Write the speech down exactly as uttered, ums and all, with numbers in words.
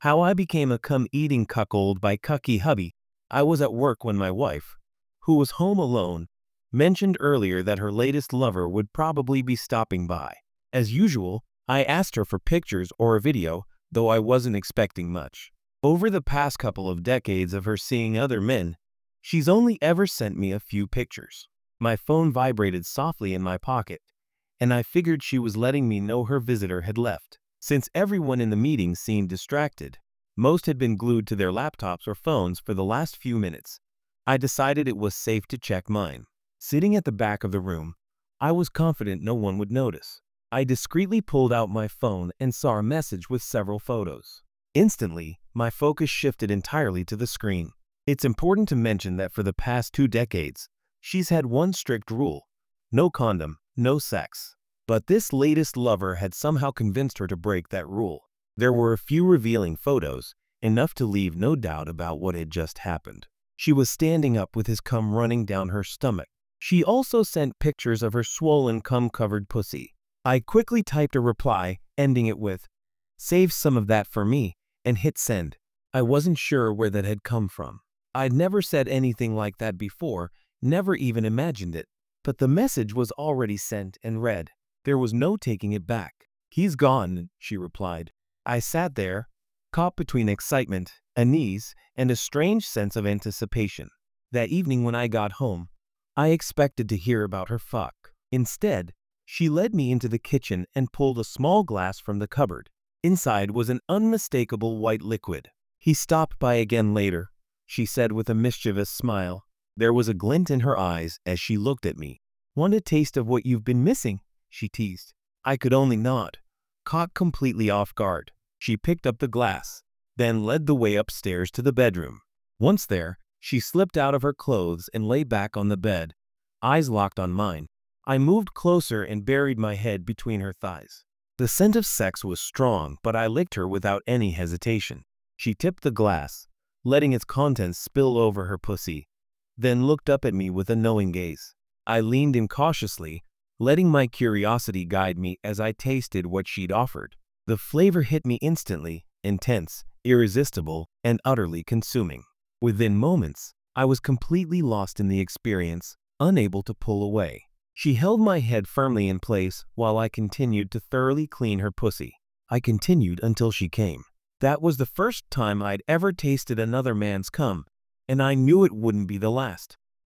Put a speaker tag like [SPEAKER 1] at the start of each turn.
[SPEAKER 1] How I became a cum-eating cuckold by Cucky Hubby. I was at work when my wife, who was home alone, mentioned earlier that her latest lover would probably be stopping by. As usual, I asked her for pictures or a video, though I wasn't expecting much. Over the past couple of decades of her seeing other men, she's only ever sent me a few pictures. My phone vibrated softly in my pocket, and I figured she was letting me know her visitor had left. Since everyone in the meeting seemed distracted, most had been glued to their laptops or phones for the last few minutes, I decided it was safe to check mine. Sitting at the back of the room, I was confident no one would notice. I discreetly pulled out my phone and saw a message with several photos. Instantly, my focus shifted entirely to the screen. It's important to mention that for the past two decades, she's had one strict rule: no condom, no sex. But this latest lover had somehow convinced her to break that rule. There were a few revealing photos, enough to leave no doubt about what had just happened. She was standing up with his cum running down her stomach. She also sent pictures of her swollen cum-covered pussy. I quickly typed a reply, ending it with, "Save some of that for me," and hit send. I wasn't sure where that had come from. I'd never said anything like that before, never even imagined it. But the message was already sent and read. There was no taking it back. "He's gone," she replied. I sat there, caught between excitement, unease, and a strange sense of anticipation. That evening when I got home, I expected to hear about her fuck. Instead, she led me into the kitchen and pulled a small glass from the cupboard. Inside was an unmistakable white liquid. "He stopped by again later," she said with a mischievous smile. There was a glint in her eyes as she looked at me. "Want a taste of what you've been missing?" she teased. I could only nod, caught completely off guard. She picked up the glass, then led the way upstairs to the bedroom. Once there, she slipped out of her clothes and lay back on the bed, eyes locked on mine. I moved closer and buried my head between her thighs. The scent of sex was strong, but I licked her without any hesitation. She tipped the glass, letting its contents spill over her pussy, then looked up at me with a knowing gaze. I leaned in cautiously, letting my curiosity guide me as I tasted what she'd offered. The flavor hit me instantly, intense, irresistible, and utterly consuming. Within moments, I was completely lost in the experience, unable to pull away. She held my head firmly in place while I continued to thoroughly clean her pussy. I continued until she came. That was the first time I'd ever tasted another man's cum, and I knew it wouldn't be the last.